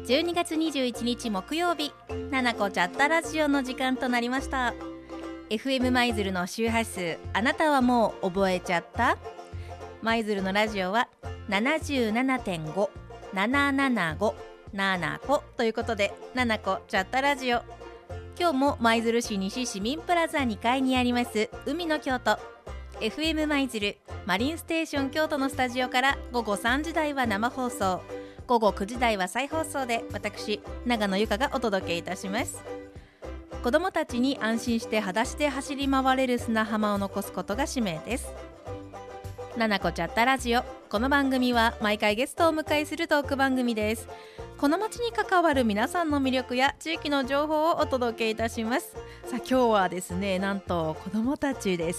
12月21日木曜日、ななこチャットラジオの時間となりました。 FM 舞鶴の周波数、あなたはもう覚えちゃった？舞鶴のラジオは 77.5 775 7個ということで、ななこチャットラジオ、今日も舞鶴市西市民プラザ2階にあります海の京都 FM 舞鶴マリンステーション京都のスタジオから午後3時台は生放送、午後9時台は再放送で、私長野由香がお届けいたします。子どもたちに安心して裸足で走り回れる砂浜を残すことが使命です。ななこチャットラジオ、この番組は毎回ゲストをお迎えするトーク番組です。この街に関わる皆さんの魅力や地域の情報をお届けいたします。さあ、今日はですね、なんと子どもたちです。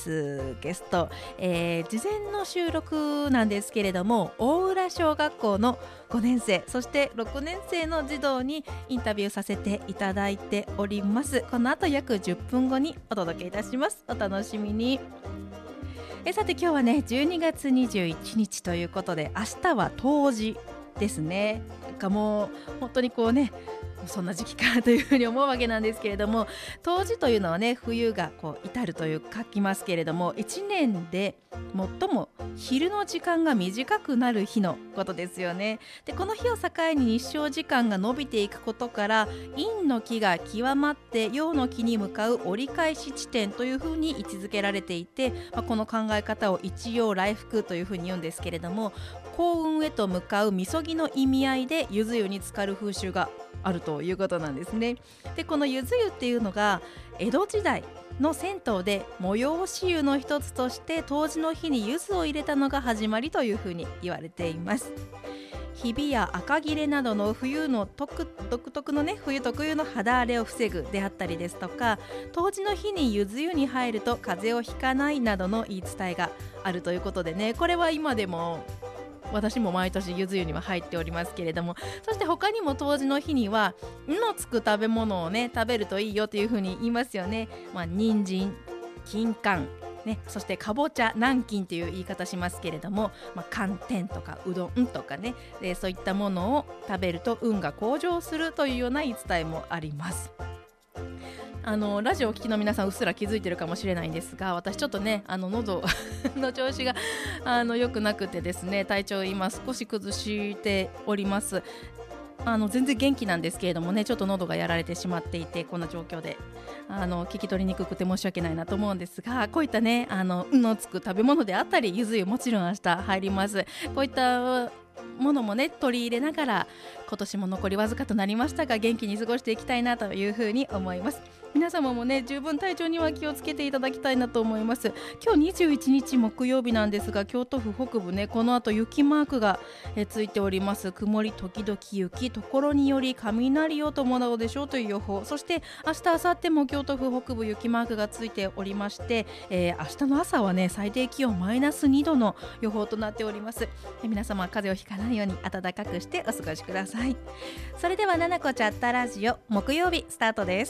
ゲスト、事前の収録なんですけれども、大浦小学校の5年生、そして6年生の児童にインタビューさせていただいております。この後約10分後にお届けいたします。お楽しみに。さて、今日はね12月21日ということで、明日は冬至ですね。なんかもう本当にこうね、そんな時期かというふうに思うわけなんですけれども、冬至というのはね、冬がこう至るという書きますけれども、1年で最も昼の時間が短くなる日のことですよね。で、この日を境に日照時間が伸びていくことから、陰の気が極まって陽の気に向かう折り返し地点というふうに位置づけられていて、この考え方を一陽来復というふうに言うんですけれども、幸運へと向かうみそぎの意味合いでゆず湯に浸かる風習があるということなんですね。で、このゆず湯っていうのが江戸時代の銭湯で催し湯の一つとして冬至の日にゆずを入れたのが始まりというふうに言われています。ひびや赤切れなどの冬の独特のね、冬特有の肌荒れを防ぐであったりですとか、冬至の日にゆず湯に入ると風邪をひかないなどの言い伝えがあるということでね、これは今でも私も毎年ゆず湯には入っておりますけれども、そして他にも冬至の日には「ん」のつく食べ物をね食べるといいよというふうに言いますよね。人参、金柑ね、そしてかぼちゃ、南京という言い方しますけれども、寒天とかうどんとかね、そういったものを食べると運が向上するというような言い伝えもあります。ラジオを聴きの皆さんうっすら気づいてるかもしれないんですが、私ちょっとね喉の調子が良くなくてですね、体調を今少し崩しております。全然元気なんですけれどもね、ちょっと喉がやられてしまっていて、こんな状況で聞き取りにくくて申し訳ないなと思うんですが、こういったねのつく食べ物であったり、ゆず湯もちろん明日入ります。こういったものもね取り入れながら、今年も残りわずかとなりましたが元気に過ごしていきたいなというふうに思います。皆様もね十分体調には気をつけていただきたいなと思います。今日21日木曜日なんですが、京都府北部ね、この後雪マークがついております。曇り時々雪、ところにより雷を伴うでしょうという予報。そして明日明後日も京都府北部雪マークがついておりまして、明日の朝はね最低気温マイナス2度の予報となっております。皆様風邪をひかないように暖かくしてお過ごしください。それではななこチャットラジオ木曜日スタートです。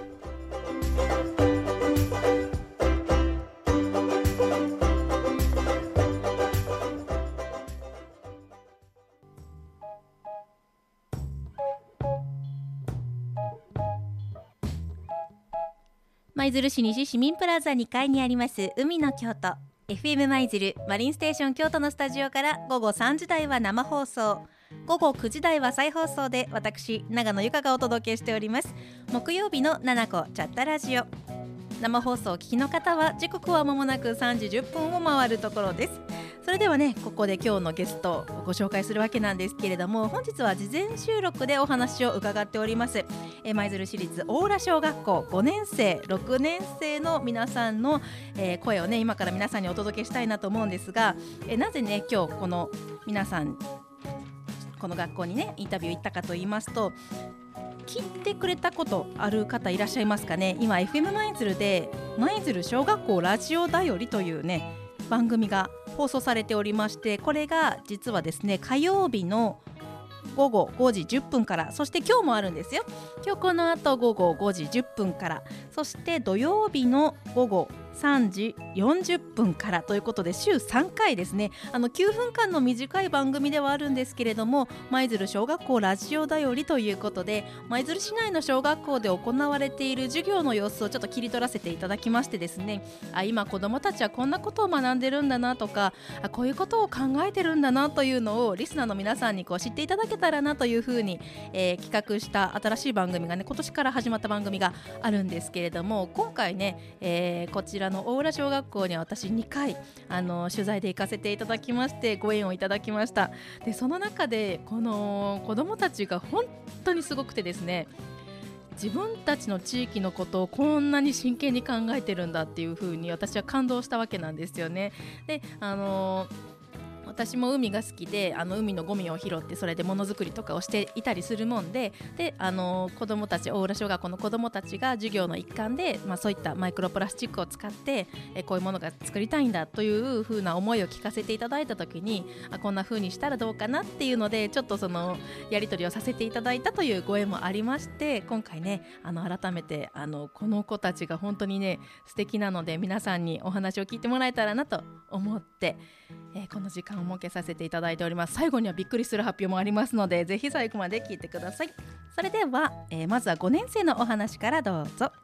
舞鶴市西市民プラザ2階にあります海の京都 FM 舞鶴マリンステーション京都のスタジオから午後3時台は生放送、午後9時台は再放送で、私長野由香がお届けしております木曜日のななこチャットラジオ。生放送を聞きの方は時刻は間もなく3時10分を回るところです。それではね、ここで今日のゲストをご紹介するわけなんですけれども、本日は事前収録でお話を伺っております舞鶴市立大浦小学校5年生6年生の皆さんの、声をね今から皆さんにお届けしたいなと思うんですが、なぜね今日この皆さんこの学校にねインタビュー行ったかと言いますと、聞いてくれたことある方いらっしゃいますかね。今 FM 舞鶴で舞鶴小学校ラジオだよりというね番組が放送されておりまして、これが実はですね火曜日の午後5時10分から、そして今日もあるんですよ。今日この後午後5時10分から、そして土曜日の午後 3時40分からということで週3回ですね。9分間の短い番組ではあるんですけれども、舞鶴小学校ラジオだよりということで、舞鶴市内の小学校で行われている授業の様子をちょっと切り取らせていただきましてですね、今子どもたちはこんなことを学んでるんだなとか、こういうことを考えてるんだなというのをリスナーの皆さんに知っていただけたらなというふうに、企画した新しい番組がね、今年から始まった番組があるんですけれども、今回ね、こちらの大浦小学校には私2回取材で行かせていただきまして、ご縁をいただきました。でその中でこの子どもたちが本当にすごくてですね、自分たちの地域のことをこんなに真剣に考えてるんだっていう風に私は感動したわけなんですよね。で私も海が好きで、海のゴミを拾ってそれでものづくりとかをしていたりするもんで、子どもたち、大浦小学校の子どもたちが授業の一環で、そういったマイクロプラスチックを使って、こういうものが作りたいんだという風な思いを聞かせていただいた時に、こんな風にしたらどうかなっていうので、ちょっとそのやり取りをさせていただいたというご縁もありまして、今回ね改めてこの子たちが本当にね素敵なので、皆さんにお話を聞いてもらえたらなと思って、この時間を設けさせていただいております。最後にはびっくりする発表もありますので、ぜひ最後まで聞いてください。それでは、まずは5年生のお話からどうぞ。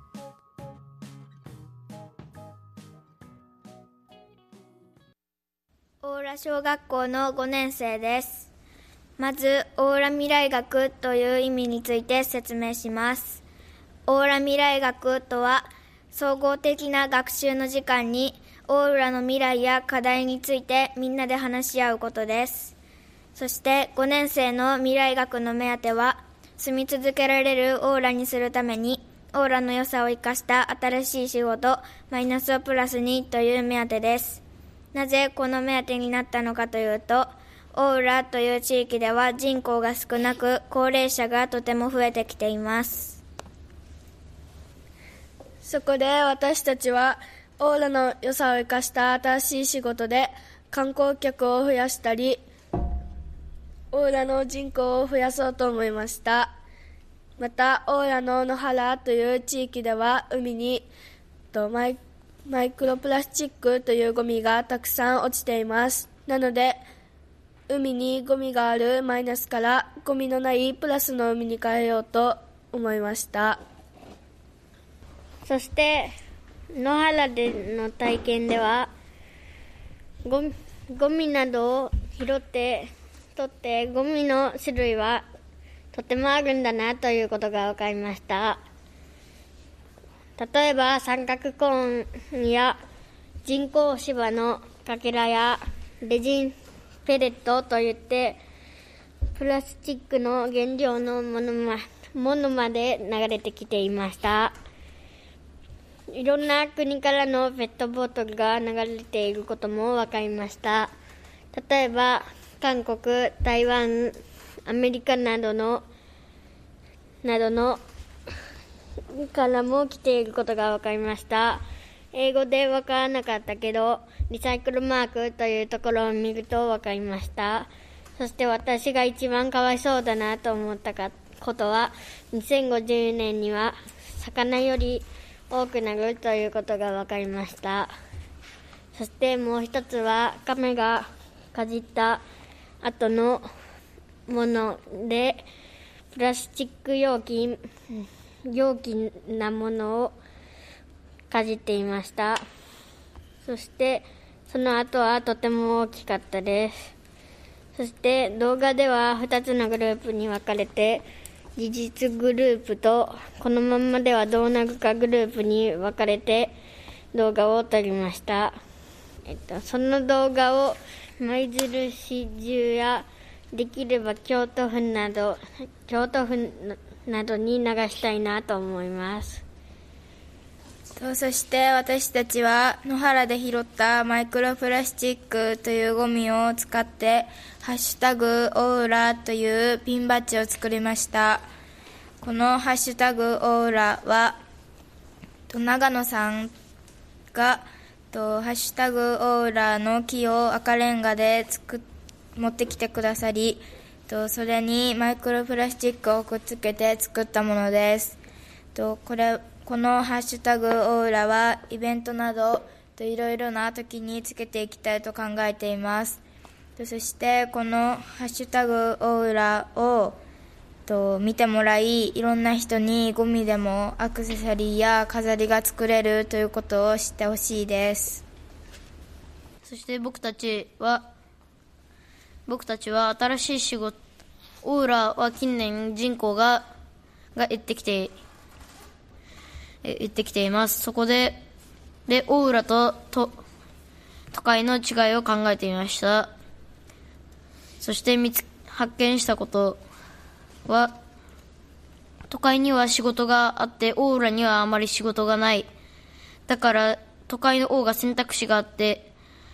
大浦小学校の5年生です。まず大浦未来学という意味について説明します。大浦未来学とは、総合的な学習の時間に大浦の未来や課題についてみんなで話し合うことです。そして5年生の未来学の目当ては、住み続けられる大浦にするために大浦の良さを生かした新しい仕事、マイナスをプラスにという目当てです。なぜこの目当てになったのかというと、大浦という地域では人口が少なく、高齢者がとても増えてきています。 そこで私たちは大浦の良さを生かした新しい仕事で観光客を増やしたり、大浦の人口を増やそうと思いました。また大浦の野原という地域では海にマイクロプラスチックというゴミがたくさん落ちています。なので海にゴミがあるマイナスからゴミのないプラスの海に変えようと思いました。 そして野原での体験では、ゴミなどを拾って取って、ゴミの種類はとてもあるんだなということが分かりました。例えば三角コーンや人工芝のかけらやレジンペレットといってプラスチックの原料のものまで流れてきていました。いろんな国からのペットボトルが流れていることも分かりました。例えば韓国、台湾、アメリカなどのからも来ていることが分かりました。英語で分からなかったけど、リサイクルマークというところを見ると分かりました。そして私が一番かわいそうだなと思ったことは、2050年には魚より多くなるということが分かりました。そしてもう一つは、亀がかじった後のものでプラスチック容器なものをかじっていました。そしてその後はとても大きかったです。そして動画では2つのグループに分かれて、事実グループとこのままではどうなるかグループに分かれて動画を撮りました。その動画を舞鶴市中やできれば京都府などに流したいなと思います。 そして私たちは野原で拾ったマイクロプラスチックというゴミを使ってハッシュタグオーラというピンバッジを作りました。このハッシュタグオーラは長野さんがハッシュタグオーラの木を赤レンガで持ってきてくださり、それにマイクロプラスチックをくっつけて作ったものです。ここのハッシュタグオーラはイベントなどといろいろな時につけていきたいと考えています。そしてこのハッシュタグオーラを見てもらい、いろんな人にゴミでもアクセサリーや飾りが作れるということを知ってほしいです。 そして僕たちは新しい仕事、オーラは近年人口が減ってきています。そこでオーラと都会の違いを考えてみました。そして発見したことは、都会には仕事があってオーラにはあまり仕事がない。だから都会の方が選択肢があって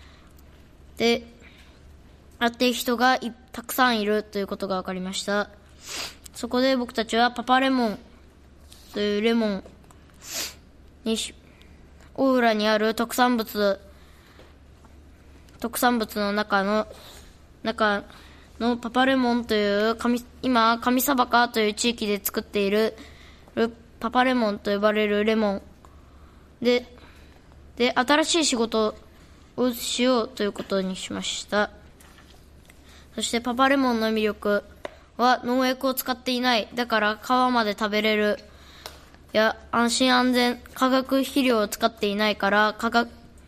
人がたくさんいるということが分かりました。そこで僕たちはパパレモンというレモンにオーラにある特産物の中のパパレモンという今上砂漠という地域で作っているパパレモンと呼ばれるレモンで新しい仕事をしようということにしました。そしてパパレモンの魅力は農薬を使っていない。だから皮まで食べれる。安心安全、化学肥料を使っていないから安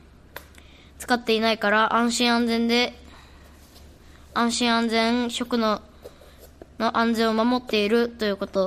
心安全食の安全を守っているということ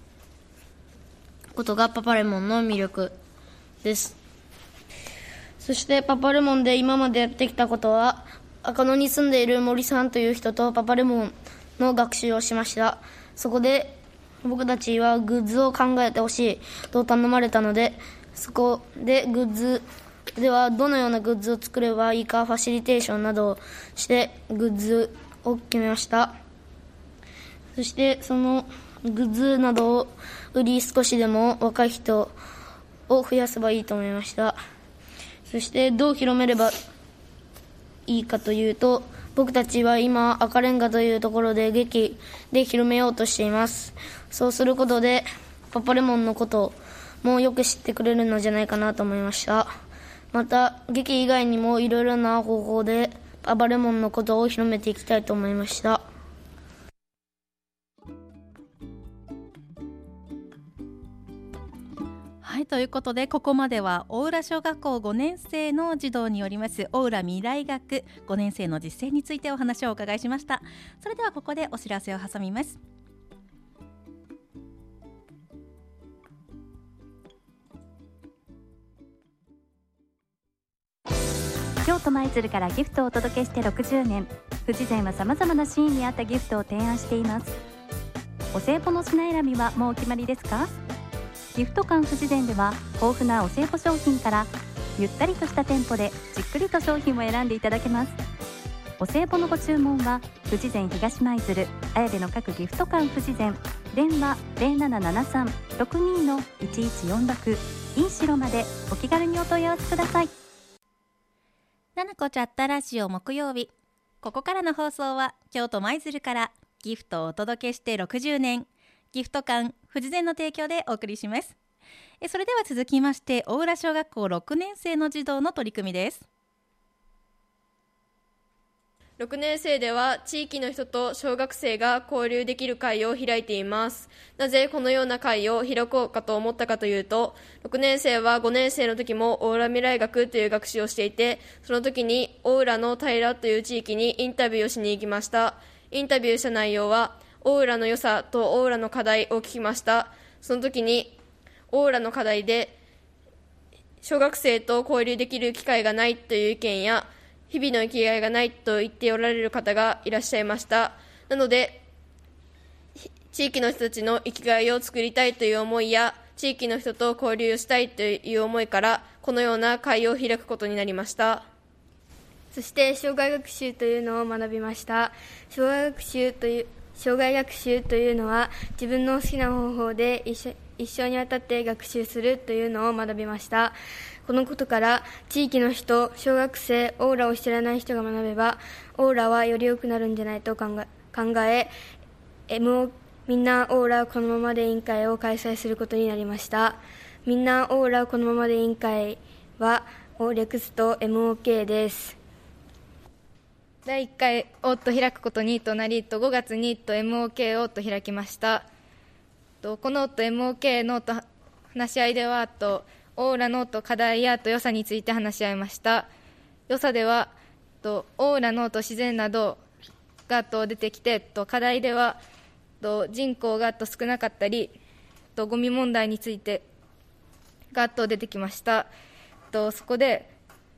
がパパレモンの魅力です。そしてパパレモンで今までやってきたことは、赤野に住んでいる森さんという人とパパレモンの学習をしました。そこで僕たちはグッズを考えてほしいと頼まれたので、そこでグッズではどのようなグッズを作ればいいかファシリテーションなどをしてグッズを決めました。そしてそのグッズなどを売り、少しでも若い人を増やせばいいと思いました。そしてどう広めればいいかというと、僕たちは今赤レンガというところで劇で広めようとしています。そうすることでパパレモンのこともよく知ってくれるのじゃないかなと思いました。また劇以外にもいろいろな方法でパパレモンのことを広めていきたいと思いました。 はい、ということでここまでは大浦小学校5年生の児童によります大浦未来学5年生の実践についてお話をお伺いしました。それではここでお知らせを挟みます。 京都舞鶴からギフトをお届けして60年、富士膳はさまざまなシーンに合ったギフトを提案しています。お歳暮の品選びはもうお決まりですか？ギフト館富士膳では豊富なお歳暮商品からゆったりとした店舗でじっくりと商品を選んでいただけます。お歳暮のご注文は富士膳東舞鶴綾部の各ギフト館富士膳、電話 0773-62-1146 インシロまでお気軽にお問い合わせください。 ななこチャッタラジオ木曜日、ここからの放送は京都舞鶴からギフトをお届けして60年ギフト館富士膳の提供でお送りします。それでは続きまして大浦小学校6年生の児童の取り組みです。 6年生では地域の人と小学生が交流できる会を開いています。なぜこのような会を開こうかと思ったかというと、6年生は5年生の時も大浦未来学という学習をしていて、その時に大浦の平という地域にインタビューをしに行きました。インタビューした内容は大浦の良さと大浦の課題を聞きました。その時に大浦の課題で小学生と交流できる機会がないという意見や、日々の生きがいがないと言っておられる方がいらっしゃいました。なので地域の人たちの生きがいを作りたいという思いや、地域の人と交流したいという思いからこのような会を開くことになりました。 そして障害学習というのを学びました。障害学習というのは自分の好きな方法で一生にわたって学習するというのを学びました。このことから地域の人、小学生、オーラを知らない人が学べばオーラはより良くなるんじゃないと考えみんなオーラこのままで委員会を開催することになりました。みんなオーラこのままで委員会は略すと MOK です。 第1回を開くことにとなり、5月にMOK を開きました。このMOK の話し合いではオーラの課題や良さについて話し合いました。良さではオーラの自然などが出てきて、課題では人口が少なかったりゴミ問題についてが出てきました。そこで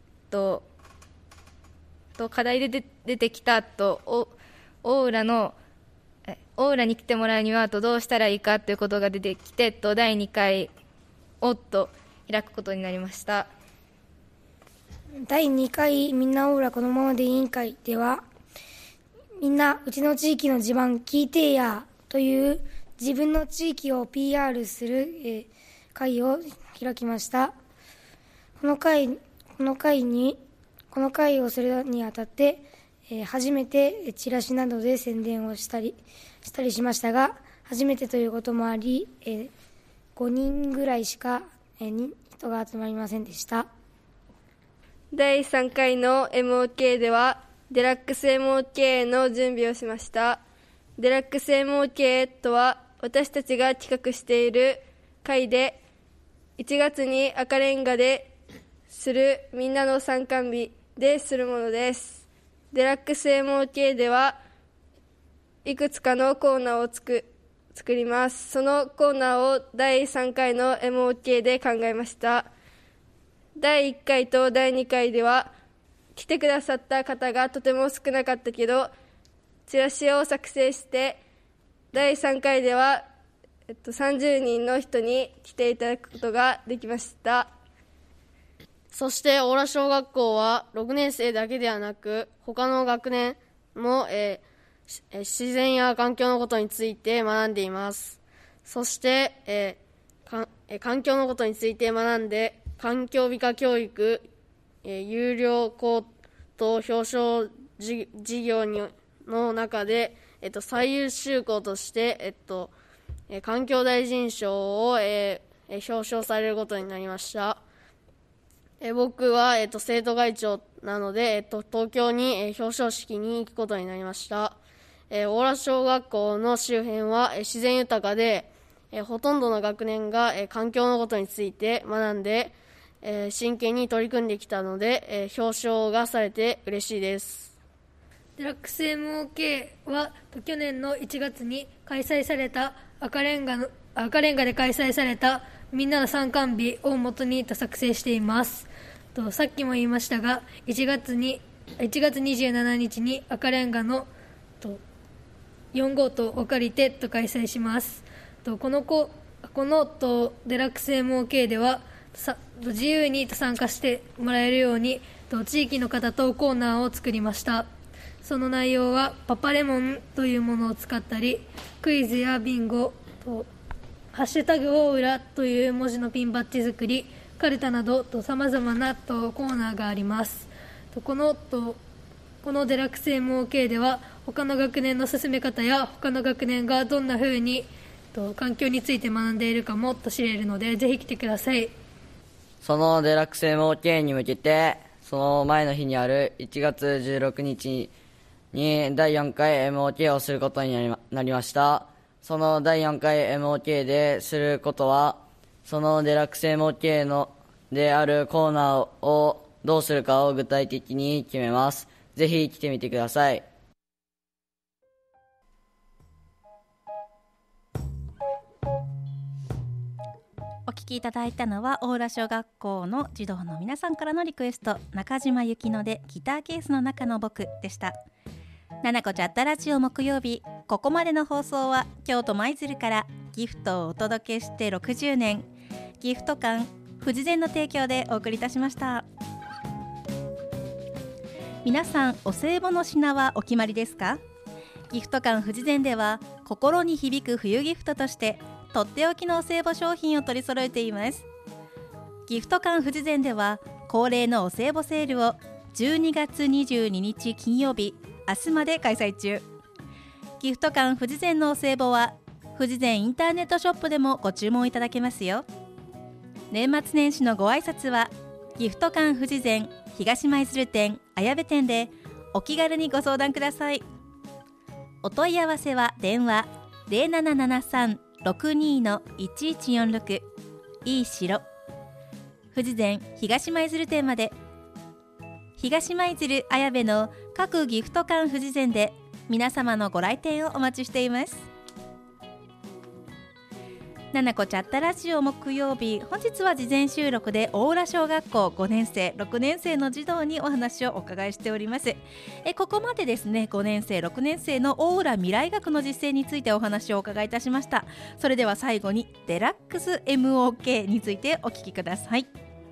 課題で出てきたオーラに来てもらうにはどうしたらいいかということが出てきて、第2回を開くことになりました。 第2回みんなオーラこのままで委員会では、みんなうちの地域の地盤聞いてやという自分の地域を PR する、会を開きました。この会をするにあたって、初めてチラシなどで宣伝をしたりしましたが、初めてということもあり、5人ぐらいしか、人が集まりませんでした。 第3回の MOK ではデラックス MOK の準備をしました。デラックス MOK とは私たちが企画している会で、1月に赤レンガでするみんなの参観日でするものです。デラックス MOK ではいくつかのコーナーを作ります。そのコーナーを第3回の MOK で考えました。第1回と第2回では来てくださった方がとても少なかったけど、チラシを作成して第3回では、30人の人に来ていただくことができました。 そしてオーラ小学校は6年生だけではなく他の学年も、自然や環境のことについて学んでいます。そして、環境のことについて学んで環境美化教育、有料校と表彰事業の中で、最優秀校として、環境大臣賞を、表彰されることになりました。僕は、生徒会長なので、東京に、表彰式に行くことになりました。オーラ小学校の周辺は、自然豊かで、ほとんどの学年が、環境のことについて学んで、真剣に取り組んできたので、表彰がされて嬉しいです。 デラックス MOK は去年の1月に開催された赤レンガで開催されたみんなの参観日を元に作成しています。さっきも言いましたが、1月27日に赤レンガの4号棟を借りて開催します。このデラックス MOK では自由に参加してもらえるように地域の方とコーナーを作りました。その内容はパパレモンというものを使ったり、クイズやビンゴハッシュタグオーラという文字のピンバッジ作り、カルタなどさまざまなコーナーがあります。このデラックス MOK では他の学年の進め方や他の学年がどんな風に環境について学んでいるかも知れるので、ぜひ来てください。 そのデラックス MOK に向けて、その前の日にある1月16日に第4回 MOK をすることになりました。その第4回 MOK ですることは、そのデラックス MOK であるコーナーをどうするかを具体的に決めます。ぜひ来てみてください。 お聞きいただいたのは大浦小学校の児童の皆さんからのリクエスト、中島由紀乃でギターケースの中の僕でした。ななこチャットラジオ木曜日、ここまでの放送は京都舞鶴からギフトをお届けして60年、ギフト館富士膳の提供でお送りいたしました。皆さん、お歳暮の品はお決まりですか？ギフト館富士膳では心に響く冬ギフトとしてとっておきのお歳暮商品を取り揃えています。ギフト館富士膳では恒例のお歳暮セールを12月22日金曜日明日まで開催中。ギフト館富士膳のお歳暮は富士前インターネットショップでもご注文いただけますよ。年末年始のご挨拶はギフト館富士前東舞鶴店綾部店でお気軽にご相談ください。お問い合わせは電話 0773-62-1146 いい城富士前東舞鶴店まで。東舞鶴綾部の各ギフト館富士前で皆様のご来店をお待ちしています。ななこチャットラジオ木曜日、本日は事前収録で大浦小学校5年生6年生の児童にお話をお伺いしております。ここまでですね、5年生6年生の大浦未来学の実践についてお話をお伺いいたしました。それでは最後にデラックス MOK についてお聞きください。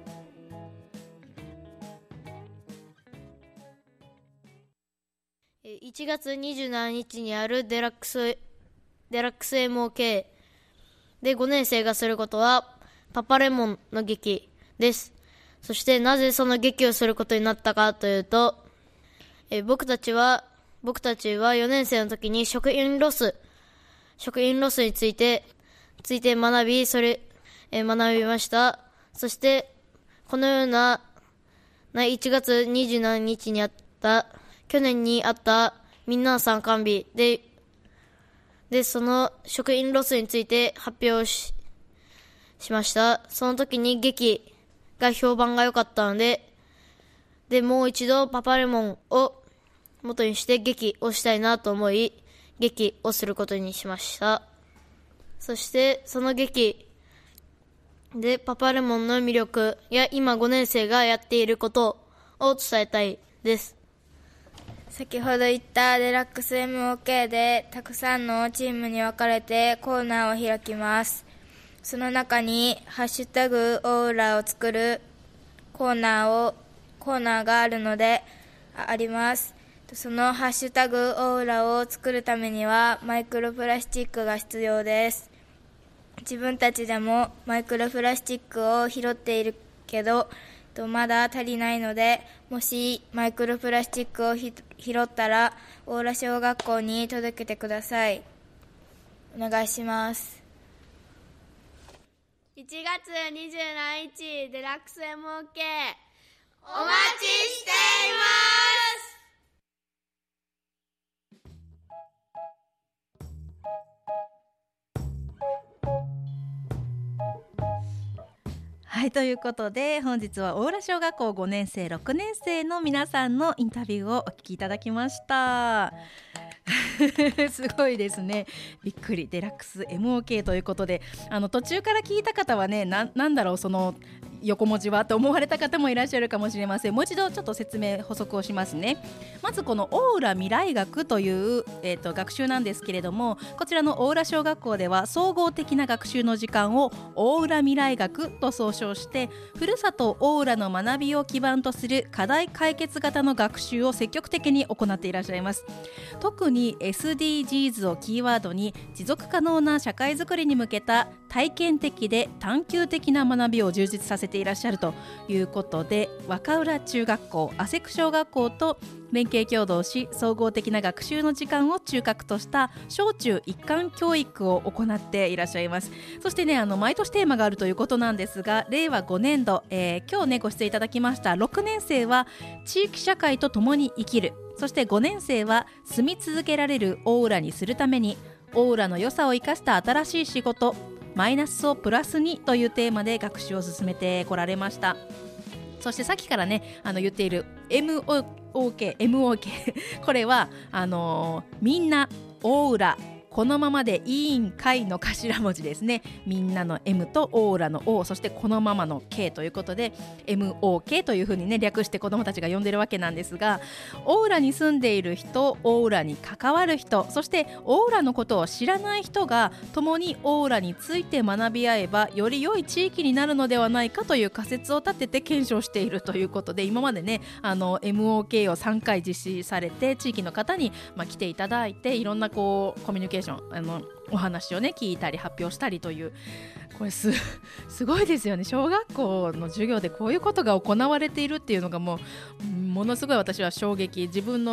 1月27日にあるデラックス MOK で5年生がすることはパパレモンの劇です。そしてなぜその劇をすることになったかというと、僕たちは4年生の時に食品ロスについて学びました。そしてこのような1月27日にあった去年にあったみんなの参観日でその食品ロスについて発表 しました。その時に劇が評判が良かったのでもう一度パパレモンを元にして劇をしたいなと思い劇をすることにしました。そしてその劇でパパレモンの魅力や今5年生がやっていることを伝えたいです。 先ほど言ったデラックス MOK でたくさんのチームに分かれてコーナーを開きます。その中にハッシュタグオーラを作るコーナーがあります。そのハッシュタグオーラを作るためにはマイクロプラスチックが必要です。自分たちでもマイクロプラスチックを拾っているけどまだ足りないので、もしマイクロプラスチックを拾ったら大浦小学校に届けてください。お願いします。 1月27日デラックス MOK お待ちしています。 はい、ということで本日は大浦小学校5年生6年生の皆さんのインタビューをお聞きいただきましたすごいですね、びっくり。デラックス MOK ということで途中から聞いた方はね、なんだろうその横文字はと思われた方もいらっしゃるかもしれません。もう一度ちょっと説明補足をしますね。まずこの大浦未来学という、学習なんですけれども、こちらの大浦小学校では総合的な学習の時間を大浦未来学と総称して、ふるさと大浦の学びを基盤とする課題解決型の学習を積極的に行っていらっしゃいます。特に SDGs をキーワードに持続可能な社会づくりに向けた体験的で探究的な学びを充実させていらっしゃるということで、若浦中学校、アセク小学校と連携協働し、総合的な学習の時間を中核とした小中一貫教育を行っていらっしゃいます。そしてね、毎年テーマがあるということなんですが、令和5年度、今日ねご出演いただきました6年生は地域社会とともに生きる、そして5年生は住み続けられる大浦にするために大浦の良さを生かした新しい仕事、マイナスをプラスにというテーマで学習を進めてこられました。そしてさっきからね言っている MOK これはみんな大浦このままでいいんかいの頭文字ですね。みんなの M とオーラの O、 そしてこのままの K ということで MOK というふうにね略して子どもたちが呼んでるわけなんですが、オーラに住んでいる人、オーラに関わる人、そしてオーラのことを知らない人が共にオーラについて学び合えばより良い地域になるのではないかという仮説を立てて検証しているということで、今までねMOK を3回実施されて地域の方に、来ていただいて、いろんなコミュニケーションお話をね聞いたり発表したりという、これすごいですよね。小学校の授業でこういうことが行われているっていうのがものすごい私は衝撃。自分の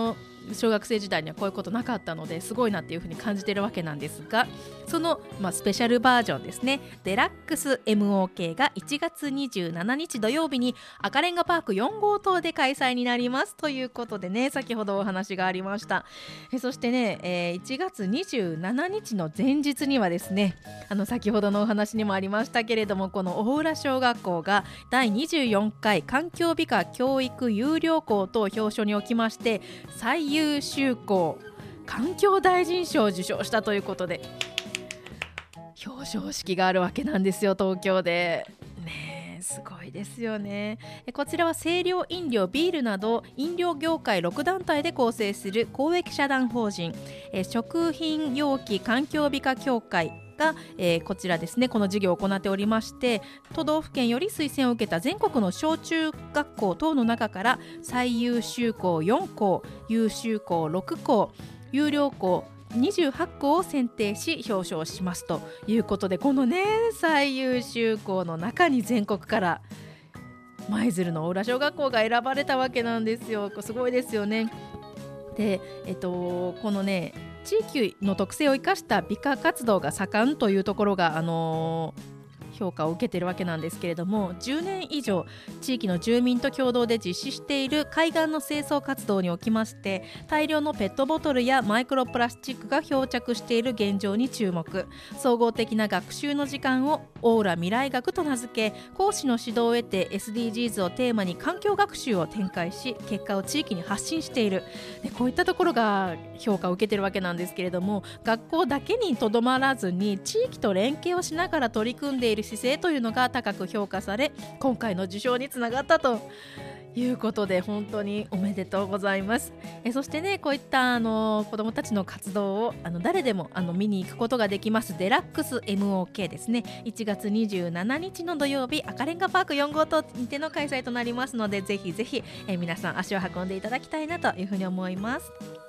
小学生時代にはこういうことなかったのですごいなっていうふうに感じてるわけなんですが、その、スペシャルバージョンですね、デラックス MOK が1月27日土曜日に赤レンガパーク4号棟で開催になりますということでね、先ほどお話がありました。そしてね、1月27日の前日にはですね、先ほどのお話にもありましたけれども、この大浦小学校が第24回環境美化教育優良校と表彰におきまして最優秀校環境大臣賞を受賞したということで、表彰式があるわけなんですよ、東京でね。すごいですよね。こちらは清涼飲料、ビールなど飲料業界6団体で構成する公益社団法人、食品容器環境美化協会が、こちらですね、この事業を行っておりまして、都道府県より推薦を受けた全国の小中学校等の中から最優秀校4校、優秀校6校、優良校28校を選定し表彰しますということで、このね最優秀校の中に全国から舞鶴の大浦小学校が選ばれたわけなんですよ。すごいですよね。で、このね地域の特性を生かした美化活動が盛んというところが、評価を受けているわけなんですけれども、10年以上地域の住民と共同で実施している海岸の清掃活動におきまして、大量のペットボトルやマイクロプラスチックが漂着している現状に注目。総合的な学習の時間をオーラ未来学と名付け、講師の指導を得て SDGs をテーマに環境学習を展開し、結果を地域に発信している。でこういったところが評価を受けているわけなんですけれども、学校だけにとどまらずに地域と連携をしながら取り組んでいる姿勢というのが高く評価され、今回の受賞につながったということで、本当におめでとうございます。そしてね、こういった子どもたちの活動を誰でも見に行くことができますデラックス MOK ですね、1月27日の土曜日赤レンガパーク4号棟にての開催となりますので、ぜひぜひ皆さん足を運んでいただきたいなというふうに思います。